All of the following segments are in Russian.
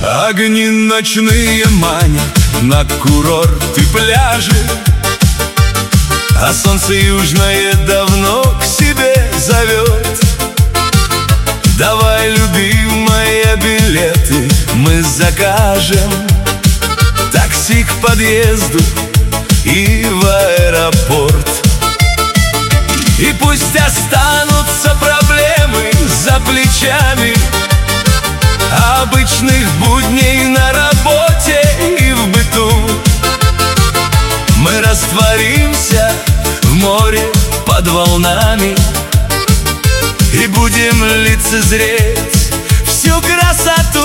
Огни ночные манят на курорты пляжи, а солнце южное давно к себе зовет. Давай, любимая, билеты мы закажем, такси к подъезду и в аэропорт. И пусть останутся проблемы за плечами обычных будней на работе и в быту. Мы растворимся в море под волнами и будем лицезреть всю красоту.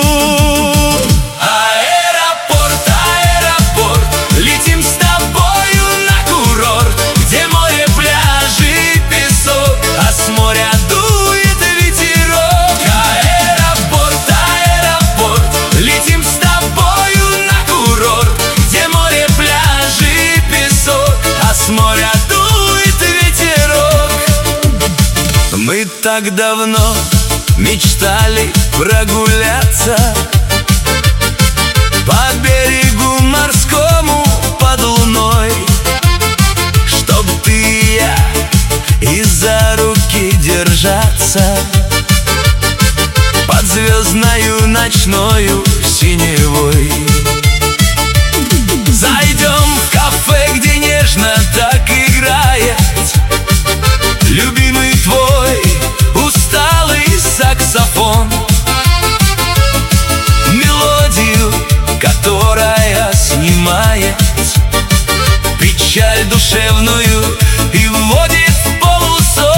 Аэропорт, аэропорт, летим с тобою на курорт, где море, пляжи и песок, а с моря дует ветерок. Аэропорт, аэропорт, летим с тобою на курорт, где море, пляжи и песок, а с моря дует ветерок. Мы так давно мечтали прогуляться по берегу морскому под луной, чтоб ты и я и за руки держаться под звездною ночною синевой. Зайдем в кафе, где нежно так играет любимый твой усталый саксофон, мелодию, которая снимает печаль душевную и вводит в полусон.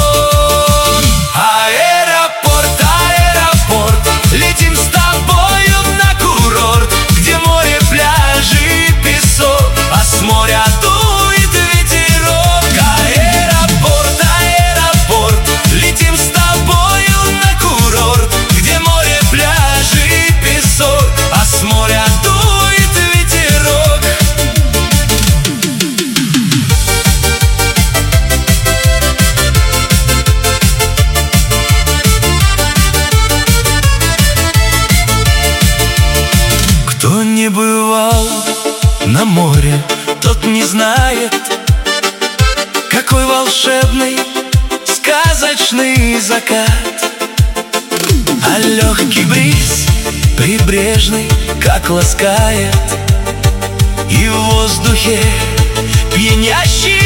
Аэропорт, аэропорт, летим с тобою на курорт, где море, пляжи и песок, а с моря дует ветерок. Аэропорт, аэропорт, летим с тобою на курорт, где море, пляжи и песок, а с моря дует ветерок. Кто не бывал на море, тот не знает, какой волшебный, сказочный закат. А легкий бриз прибрежный как ласкает, и в воздухе пьянящий